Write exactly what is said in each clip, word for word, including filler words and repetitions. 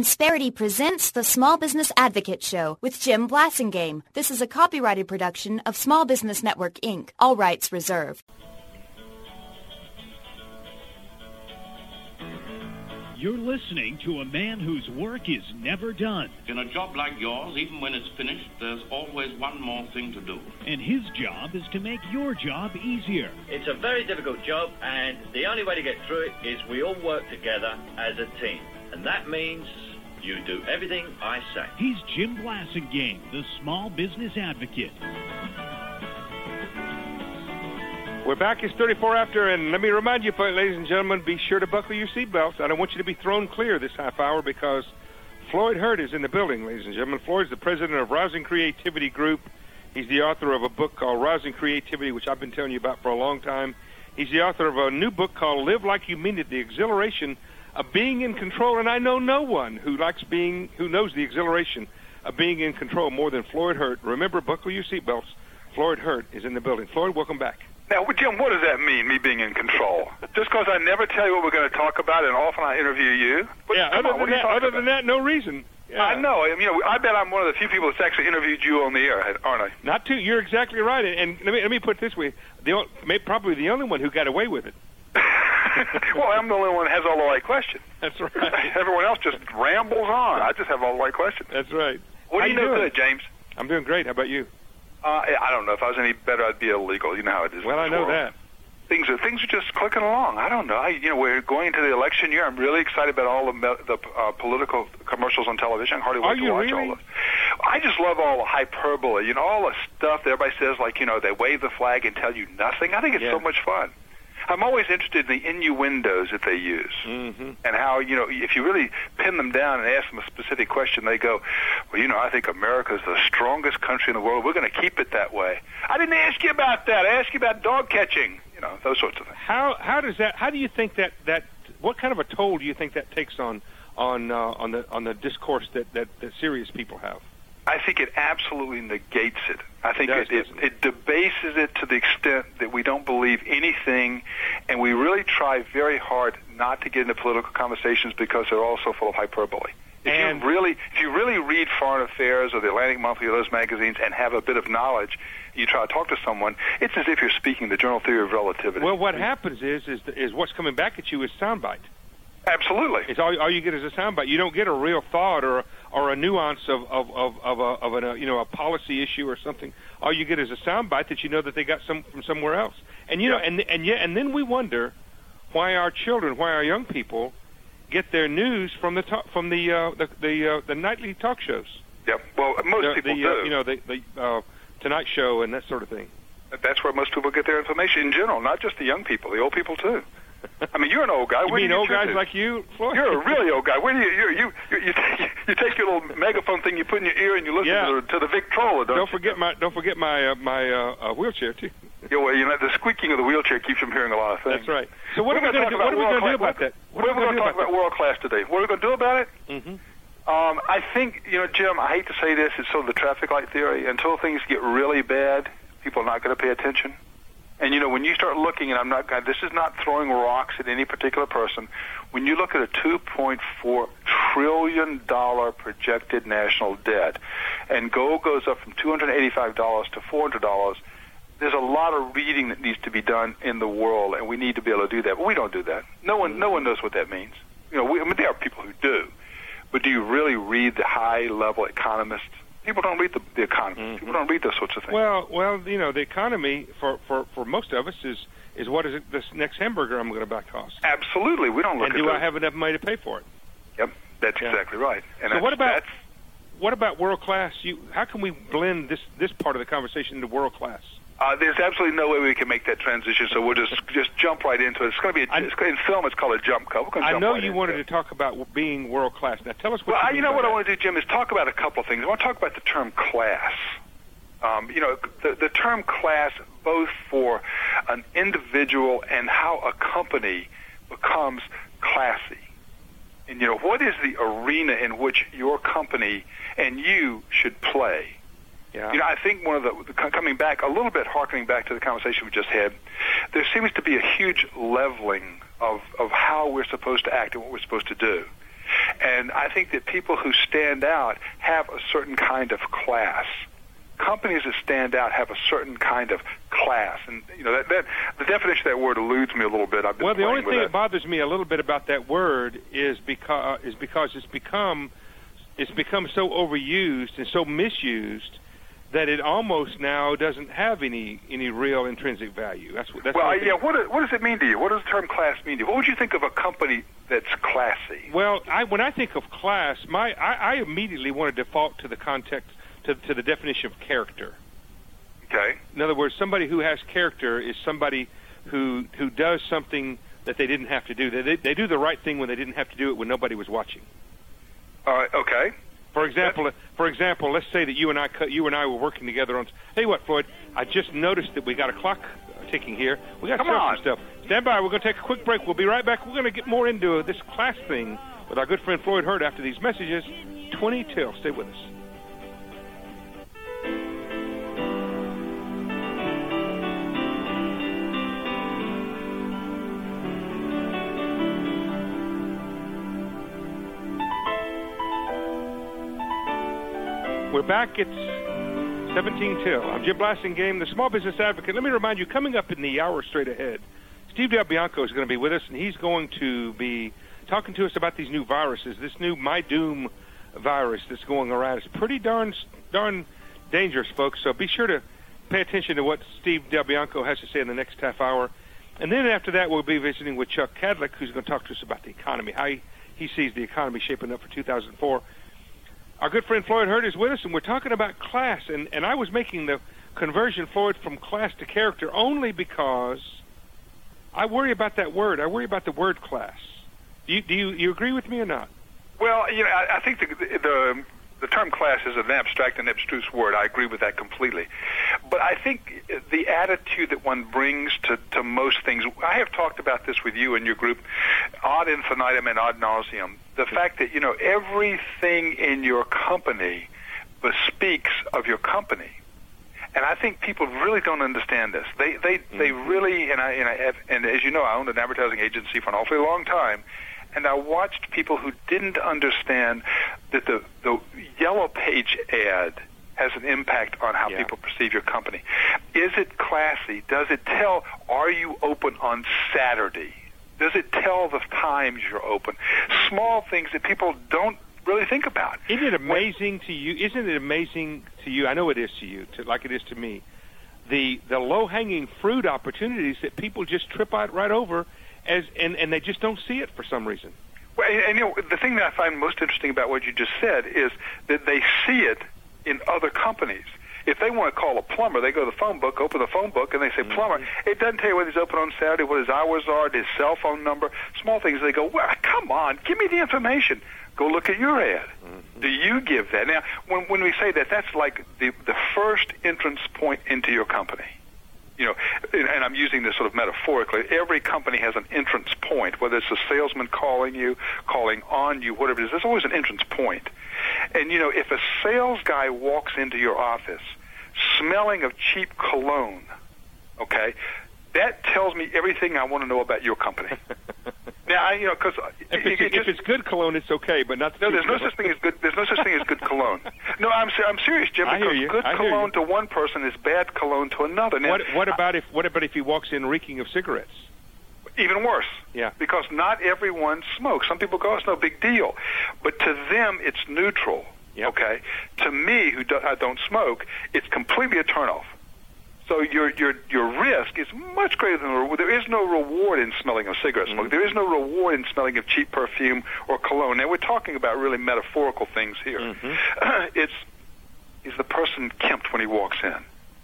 Insperity presents the Small Business Advocate Show with Jim Blasingame. This is a copyrighted production of Small Business Network, Incorporated. All rights reserved. You're listening to a man whose work is never done. In a job like yours, even when it's finished, there's always one more thing to do. And his job is to make your job easier. It's a very difficult job, and the only way to get through it is we all work together as a team. And that means you do everything I say. He's Jim Blasingame, the Small Business Advocate. We're back. It's thirty-four after, and let me remind you, ladies and gentlemen, be sure to buckle your seatbelts. I don't want you to be thrown clear this half hour because Floyd Hurt is in the building, ladies and gentlemen. Floyd's the president of Rousing Creativity Group. He's the author of a book called Rousing Creativity, which I've been telling you about for a long time. He's the author of a new book called Live Like You Mean It, The Exhilaration of Being in Control. And I know no one who likes being, who knows the exhilaration of being in control more than Floyd Hurt. Remember, buckle your seatbelts. Floyd Hurt is in the building. Floyd, welcome back. Now, Jim, what does that mean, me being in control? Just because I never tell you what we're going to talk about and often I interview you? But, yeah, other, on, than, that, other than that, no reason. Yeah. I know. I mean, you know. I bet I'm one of the few people that's actually interviewed you on the air, aren't I? Not too. You're exactly right. And let me let me put it this way: the maybe, probably the only one who got away with it. Well, I'm the only one that has all the right questions. That's right. Everyone else just rambles on. I just have all the right questions. That's right. What How do you you know doing? good, James? I'm doing great. How about you? Uh, I don't know. If I was any better, I'd be illegal. You know how it is. Well, I know that. Things are things are just clicking along. I don't know. I, you know, we're going into the election year. I'm really excited about all the the uh, political commercials on television. I hardly Are wait to you watch really? all of. I just love all the hyperbole. You know, all the stuff that everybody says, like, you know, they wave the flag and tell you nothing. I think it's yeah. so much fun. I'm always interested in the innuendos that they use, mm-hmm. and how, you know, if you really pin them down and ask them a specific question, they go, well, you know, I think America is the strongest country in the world. We're going to keep it that way. I didn't ask you about that. I asked you about dog catching, you know, those sorts of things. How how does that? How do you think that that? What kind of a toll do you think that takes on on uh, on the on the discourse that, that that serious people have? I think it absolutely negates it. I think it, does, it, it, it debases it to the extent that we don't believe anything, and we really try very hard not to get into political conversations because they're all so full of hyperbole. If and you really, if you really read Foreign Affairs or the Atlantic Monthly or those magazines and have a bit of knowledge, you try to talk to someone, it's as if you're speaking the general theory of relativity. Well, what happens is is is what's coming back at you is soundbite. Absolutely. It's all, all you get is a soundbite. You don't get a real thought or or a nuance of of of of a, of a you know a policy issue or something. All you get is a soundbite that you know that they got some from somewhere else. And you yeah. know, and and yet, and then we wonder why our children, why our young people, get their news from the talk, from the uh, the the, uh, the nightly talk shows. Yep. Well, most the, people the, do. Uh, you know, the the uh, Tonight Show and that sort of thing. That's where most people get their information in general, not just the young people, the old people too. I mean, you're an old guy. You Where mean do you old guys to? like you, Floyd? You're a really old guy. Where do you you you you, you, take, you take your little megaphone thing you put in your ear and you listen yeah. to, the, to the Victrola, don't, don't you? forget my don't forget my uh, my uh, uh, wheelchair too. Yeah, well, you know, the squeaking of the wheelchair keeps you from hearing a lot of things. That's right. So what We're are we going to do? What are we going to do about that? What are we going to talk about world class today? What are we going to do about it? Mm-hmm. Um, I think, you know, Jim, I hate to say this, it's sort of the traffic light theory. Until things get really bad, people are not going to pay attention. And, you know, when you start looking, and I'm not, this is not throwing rocks at any particular person, when you look at a two point four trillion dollars projected national debt, and gold goes up from two hundred eighty-five dollars to four hundred dollars, there's a lot of reading that needs to be done in the world, and we need to be able to do that. But we don't do that. No one, no one knows what that means. You know, we, I mean, there are people who do. But do you really read the high-level economists? People don't read the, the economy. Mm-hmm. People don't read those sorts of things. Well, well, you know, the economy for, for, for most of us is, is what is it, this next hamburger I'm going to buy cost. Absolutely, we don't look and at do those. I have enough money to pay for it? Yep, that's yeah. exactly right. And so that's, what about that's, what about world class? You, how can we blend this this part of the conversation into world class? Uh, there's absolutely no way we can make that transition, so we'll just just jump right into it. It's going to be a, it's, in film. It's called a jump cut. We're going to I jump know right you wanted it. to talk about being world class. Now tell us what. Well, you, I, mean you know by what that. I want to do, Jim, is talk about a couple of things. I want to talk about the term class. Um, you know, the, the term class, both for an individual and how a company becomes classy. And, you know, what is the arena in which your company and you should play? Yeah. You know, I think one of the, coming back, a little bit harkening back to the conversation we just had, there seems to be a huge leveling of, of how we're supposed to act and what we're supposed to do. And I think that people who stand out have a certain kind of class. Companies that stand out have a certain kind of class. And, you know, that, that the definition of that word eludes me a little bit. I've been well, the only thing that. that bothers me a little bit about that word is because, is because it's become it's become so overused and so misused that it almost now doesn't have any any real intrinsic value. That's what. That's well, what yeah. What what does it mean to you? What does the term class mean to you? What would you think of a company that's classy? Well, I, when I think of class, my I, I immediately want to default to the context to, to the definition of character. Okay. In other words, somebody who has character is somebody who who does something that they didn't have to do. They they do the right thing when they didn't have to do it when nobody was watching. All right. Okay. For example, for example, let's say that you and I you and I were working together on. Hey, what, Floyd? I just noticed that we got a clock ticking here. We got to Come on. some stuff. Stand by. We're going to take a quick break. We'll be right back. We're going to get more into this class thing with our good friend Floyd Hurt after these messages. Twenty till. Stay with us. We're back. It's seventeen till. I'm Jim Blasingame, the Small Business Advocate. Let me remind you, coming up in the hour straight ahead, Steve Del Bianco is going to be with us, and he's going to be talking to us about these new viruses, this new My Doom virus that's going around. It's pretty darn darn dangerous, folks, so be sure to pay attention to what Steve Del Bianco has to say in the next half hour. And then after that, we'll be visiting with Chuck Kadlick, who's going to talk to us about the economy, how he, he sees the economy shaping up for two thousand four. Our good friend Floyd Hurt is with us, and we're talking about class. And, and I was making the conversion, Floyd, from class to character only because I worry about that word. I worry about the word class. Do you, do you, you agree with me or not? Well, you know, I, I think the, the the term class is an abstract and abstruse word. I agree with that completely. But I think the attitude that one brings to, to most things, I have talked about this with you and your group, ad infinitum and ad nauseum. The fact that, you know, everything in your company bespeaks of your company. And I think people really don't understand this. They they, mm-hmm. they really, and I, and I have, and as you know, I owned an advertising agency for an awfully long time, and I watched people who didn't understand that the, the Yellow Page ad has an impact on how yeah. people perceive your company. Is it classy? Does it tell, are you open on Saturday? Does it tell the times you're open? Small things that people don't really think about. Isn't it amazing to you? Isn't it amazing to you? I know it is to you, to, like it is to me. The the low-hanging fruit opportunities that people just trip out right over, as and, and they just don't see it for some reason. Well, and, and you know, the thing that I find most interesting about what you just said is that they see it in other companies. If they want to call a plumber, they go to the phone book, open the phone book, and they say, mm-hmm. plumber. It doesn't tell you whether he's open on Saturday, what his hours are, his cell phone number, small things. They go, well, come on, give me the information. Go look at your ad. Mm-hmm. Do you give that? Now, when when we say that, that's like the the first entrance point into your company. You know, and, and I'm using this sort of metaphorically. Every company has an entrance point, whether it's a salesman calling you, calling on you, whatever it is. There's always an entrance point. And, you know, if a sales guy walks into your office smelling of cheap cologne, okay, that tells me everything I want to know about your company. Now, I, you know, because if, it if it's good cologne, it's okay, but not. The no, there's no cologne. such thing as good. There's no such thing as good cologne. No, I'm I'm serious, Jim. I Because hear you. good I hear cologne you. to one person is bad cologne to another. Now, What what about if what about if he walks in reeking of cigarettes? Even worse. Yeah. Because not everyone smokes. Some people go, it's no big deal, but to them, it's neutral. Yep. Okay. To me, who do, I don't smoke, it's completely a turnoff. So your your your risk is much greater than the reward. There is no reward in smelling of cigarette smoke. Mm-hmm. There is no reward in smelling of cheap perfume or cologne. Now we're talking about really metaphorical things here. Mm-hmm. it's is the person kempt when he walks in?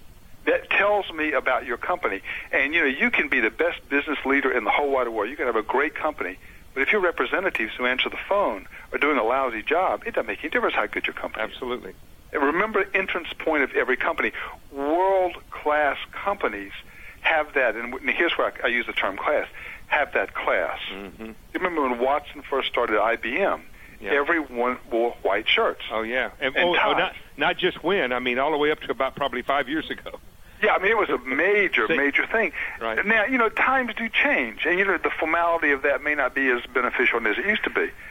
That tells me about your company. And you know, you can be the best business leader in the whole wide world. You can have a great company, but if your representatives who answer the phone are doing a lousy job, it doesn't make any difference how good your company is. Absolutely. Remember the entrance point of every company. World-class companies have that, and here's where I, I use the term class, have that class. Mm-hmm. You remember when Watson first started at I B M, yeah. everyone wore white shirts. Oh, yeah. And, and oh, ties. oh, not, not just when, I mean, all the way up to about probably five years ago. Yeah, I mean, it was a major, major thing. Right. Now, you know, times do change, and, you know, the formality of that may not be as beneficial as it used to be.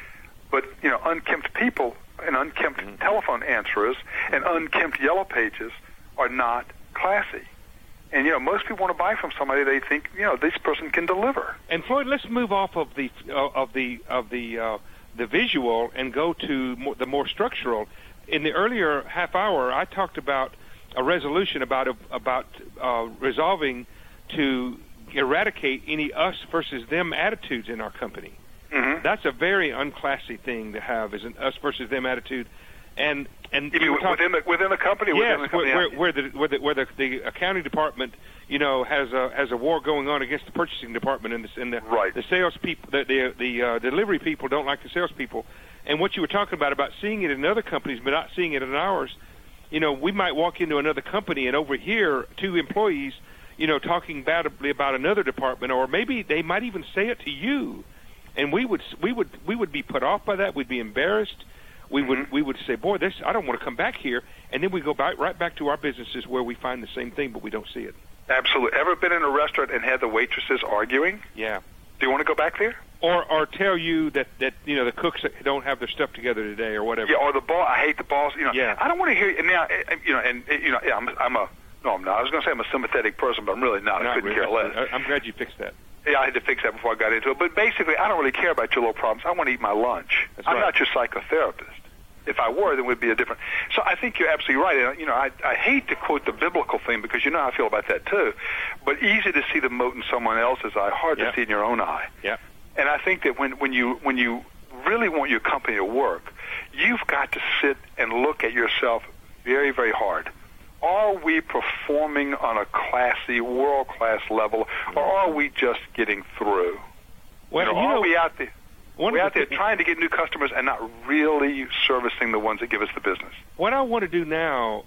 but you know, unkempt people and unkempt mm-hmm. telephone answerers and unkempt yellow pages are not classy. And you know, most people want to buy from somebody they think, you know, this person can deliver. And Floyd, let's move off of the uh, of the of the uh, the visual and go to more, the more structural. In the earlier half hour, I talked about a resolution about about uh, resolving to eradicate any us versus them attitudes in our company. Mm-hmm. That's a very unclassy thing to have, is an us versus them attitude. And and you mean talking, within the within the company? Yes, within the company? Where, where, where the where the where the, the accounting department, you know, has a has a war going on against the purchasing department, and the and the, right. the sales people, the the, the uh, delivery people don't like the sales people. And what you were talking about about seeing it in other companies but not seeing it in ours, you know, we might walk into another company and overhear two employees, you know, talking badly about another department, or maybe they might even say it to you, and we would we would we would be put off by that. We'd be embarrassed. We would mm-hmm. we would say, boy, this I don't want to come back here, and then we go back right back to our businesses where we find the same thing, but we don't see it. Absolutely. Ever been in a restaurant and had the waitresses arguing? Yeah. Do you want to go back there? Or or tell you that, that you know the cooks don't have their stuff together today, or whatever. Yeah. Or the boss. I hate the boss. You know. Yeah. I don't want to hear. And now, you know, and you know, yeah, I'm, I'm a no, I'm not. I was going to say I'm a sympathetic person, but I'm really not. not I couldn't really. care less. I'm glad you fixed that. Yeah, I had to fix that before I got into it. But basically, I don't really care about your little problems. I want to eat my lunch. That's I'm right. not your psychotherapist. If I were, then it would be a different. So I think you're absolutely right. And, you know, I, I hate to quote the biblical thing because you know how I feel about that too. But easy to see the mote in someone else's eye, hard yeah. to see in your own eye. Yeah. And I think that when, when you when you really want your company to work, you've got to sit and look at yourself very, very hard. Are we performing on a classy, world-class level, or are we just getting through? Well, you know, you are know, we out there? One We're of out the there th- trying to get new customers and not really servicing the ones that give us the business. What I want to do now,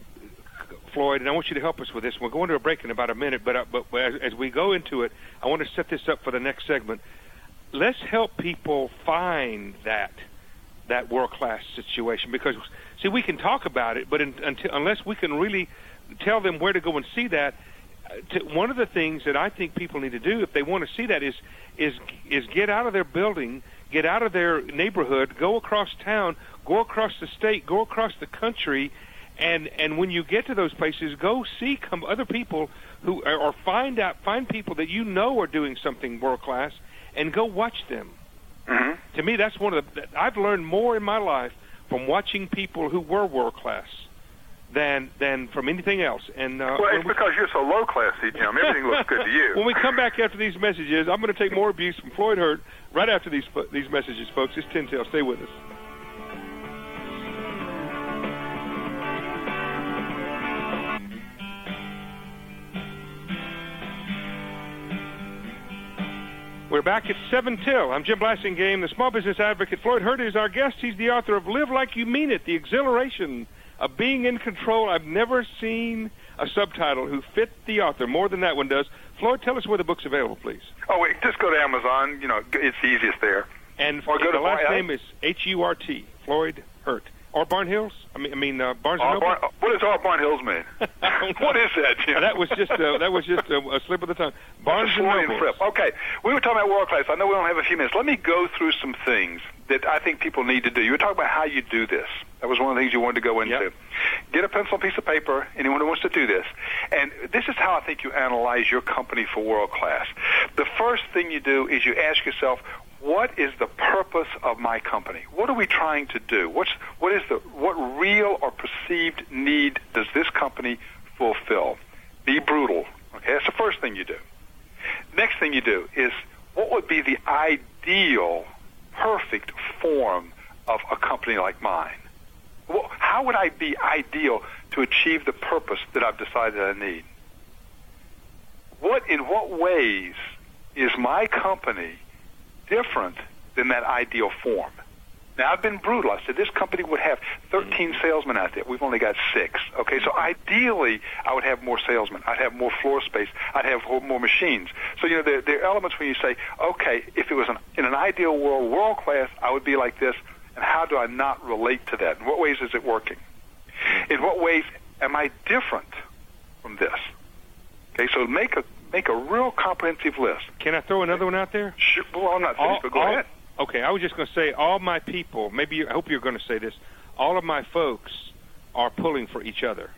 Floyd, and I want you to help us with this. We're going to a break in about a minute, but, uh, but as, as we go into it, I want to set this up for the next segment. Let's help people find that that world-class situation, because, see, we can talk about it, but in, until, unless we can really tell them where to go and see that, uh, to, one of the things that I think people need to do if they want to see that is is is get out of their building, get out of their neighborhood, go across town, go across the state, go across the country, and and when you get to those places, go see come other people who are, or find out find people that you know are doing something world class, and go watch them. Mm-hmm. To me, that's one of the. I've learned more in my life from watching people who were world class than than from anything else. And uh, well, it's we, because you're so low classy, Jim. Everything looks good to you. When we come back after these messages, I'm going to take more abuse from Floyd Hurt right after these these messages, folks. It's Tin Tail. Stay with us. We're back at seven till. I'm Jim Blasingame, the small business advocate. Floyd Hurt is our guest. He's the author of Live Like You Mean It, the exhilaration of being in control. I've never seen a subtitle who fit the author more than that one does. Floyd, tell us where the book's available, please. Oh, wait, just go to Amazon. You know, it's the easiest there. And or go the to last Bar- name is H U R T, Floyd Hurt. Or Barn Hills? I mean, I mean uh, Barnes and uh, Noble? Bar- what does all Barn Hills mean? What is that, Jim? That was just a, that was just a, a slip of the tongue. Barnes and Noble. Flip. Okay, we were talking about world class. I know we don't have a few minutes. Let me go through some things that I think people need to do. You were talking about how you do this. That was one of the things you wanted to go into. Yep. Get a pencil and piece of paper, anyone who wants to do this. And this is how I think you analyze your company for world class. The first thing you do is you ask yourself, what is the purpose of my company? What are we trying to do? What's what is the what real or perceived need does this company fulfill? Be brutal. Okay, that's the first thing you do. Next thing you do is what would be the ideal, perfect form of a company like mine? Well, how would I be ideal to achieve the purpose that I've decided I need? What in what ways is my company different than that ideal form? Now, I've been brutal. I said this company would have thirteen salesmen out there. We've only got six. Okay, so ideally, I would have more salesmen. I'd have more floor space. I'd have more machines. So, you know, there, there are elements when you say, okay, if it was an, in an ideal world, world class, I would be like this, and how do I not relate to that? In what ways is it working? In what ways am I different from this? Okay, so make a Make a real comprehensive list. Can I throw another one out there? Sure. Well, I'm not finished, all, but go all, ahead. Okay, I was just going to say all my people, maybe you, I hope you're going to say this, all of my folks are pulling for each other.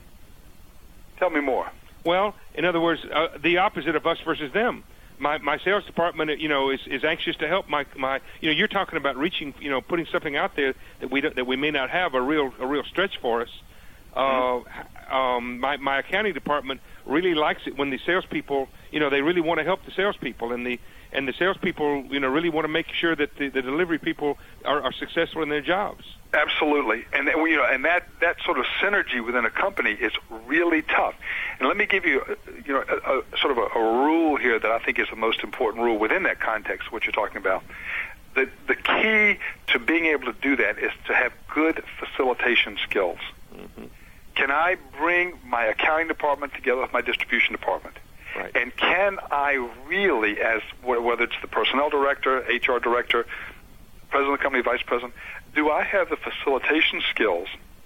Tell me more. Well, in other words, uh, the opposite of us versus them. My my sales department, you know, is, is anxious to help my my. You know, you're talking about reaching, you know, putting something out there that we don't, that we may not have a real a real stretch for us. Mm-hmm. Uh, um, my my accounting department really likes it when the salespeople, you know, they really want to help the salespeople, and the and the salespeople, you know, really want to make sure that the, the delivery people are, are successful in their jobs. Absolutely, and that, you know, and that, that sort of synergy within a company is really tough. And let me give you, you know, a, a sort of a, a rule here that I think is the most important rule within that context, what you're talking about. The the key to being able to do that is to have good facilitation skills. Mm-hmm. Can I bring my accounting department together with my distribution department? Right. And can I really, as whether it's the personnel director, H R director, president of the company, vice president, do I have the facilitation skills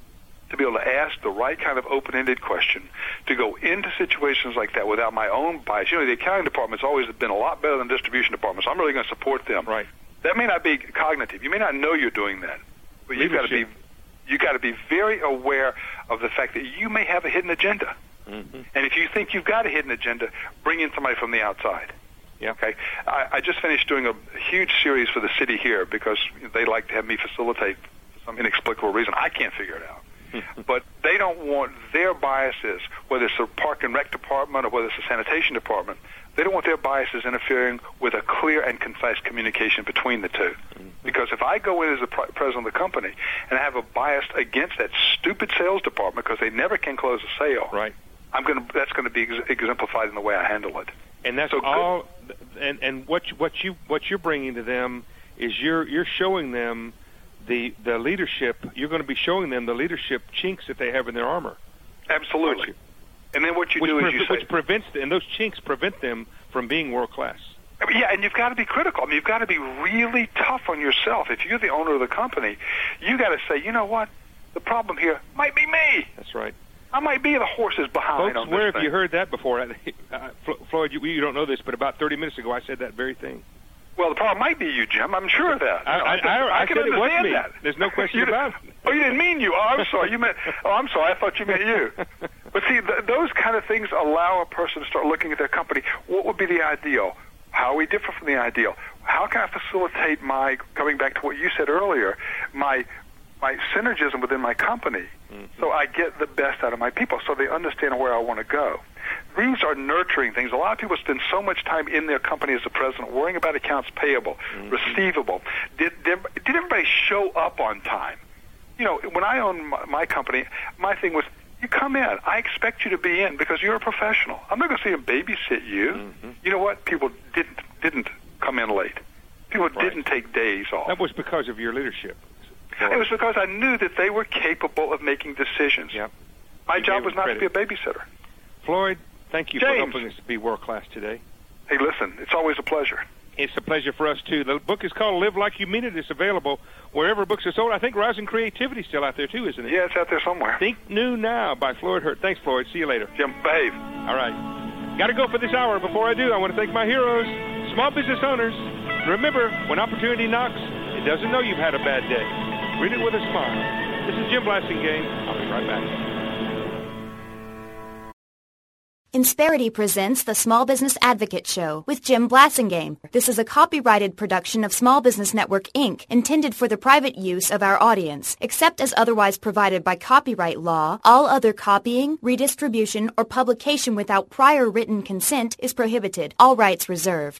to be able to ask the right kind of open-ended question, to go into situations like that without my own bias? You know, the accounting department's always been a lot better than distribution departments. I'm really going to support them. Right. That may not be cognitive. You may not know you're doing that, but you've got to be you got to be very aware of the fact that you may have a hidden agenda. Mm-hmm. And if you think you've got a hidden agenda, bring in somebody from the outside. Yeah. Okay. I, I just finished doing a huge series for the city here because they like to have me facilitate for some inexplicable reason. I can't figure it out. But they don't want their biases, whether it's the park and rec department or whether it's the sanitation department, they don't want their biases interfering with a clear and concise communication between the two. Mm-hmm. Because if I go in as the president of the company and I have a bias against that stupid sales department because they never can close a sale, right. I'm going to, that's going to be ex- exemplified in the way I handle it. And that's so all. Good. And and what you, what you what you're bringing to them is you're you're showing them the the leadership. You're going to be showing them the leadership chinks that they have in their armor. Absolutely. And then what you which do pre- is you say, which prevents and those chinks prevent them from being world class. I mean, yeah, and you've got to be critical. I mean, you've got to be really tough on yourself. If you're the owner of the company, you got to say, you know what, the problem here might be me. That's right. I might be the horses behind. Folks, on where this have thing. you heard that before? Uh, Floyd, you, you don't know this, but about thirty minutes ago, I said that very thing. Well, the problem might be you, Jim. I'm sure of that. I, I, I, I, I can said it was me. That. There's no question you about it. Oh, you didn't mean you. Oh, I'm sorry. You meant. Oh, I'm sorry. I thought you meant you. But see, th- those kind of things allow a person to start looking at their company. What would be the ideal? How are we different from the ideal? How can I facilitate my, coming back to what you said earlier, my my synergism within my company, mm-hmm. so I get the best out of my people, so they understand where I want to go. These are nurturing things. A lot of people spend so much time in their company as a president worrying about accounts payable, mm-hmm. receivable. Did, did did everybody show up on time? You know, when I owned my, my company, my thing was, you come in. I expect you to be in because you're a professional. I'm not going to see them babysit you. Mm-hmm. You know what? People didn't didn't come in late. People right. didn't take days off. That was because of your leadership. It was because I knew that they were capable of making decisions. Yep. My you job was not credit. to be a babysitter. Floyd, thank you James. for helping us to be world-class today. Hey, listen, it's always a pleasure. It's a pleasure for us, too. The book is called Live Like You Mean It. It's available wherever books are sold. I think Rising Creativity is still out there, too, isn't it? Yeah, it's out there somewhere. Think New Now by Floyd Hurt. Thanks, Floyd. See you later. Jim, behave. All right. Got to go for this hour. Before I do, I want to thank my heroes, small business owners. Remember, when opportunity knocks, it doesn't know you've had a bad day. Read it with a smile. This is Jim Blasingame. I'll be right back. Insperity presents the Small Business Advocate Show with Jim Blasingame. This is a copyrighted production of Small Business Network, Incorporated, intended for the private use of our audience. Except as otherwise provided by copyright law, all other copying, redistribution, or publication without prior written consent is prohibited. All rights reserved.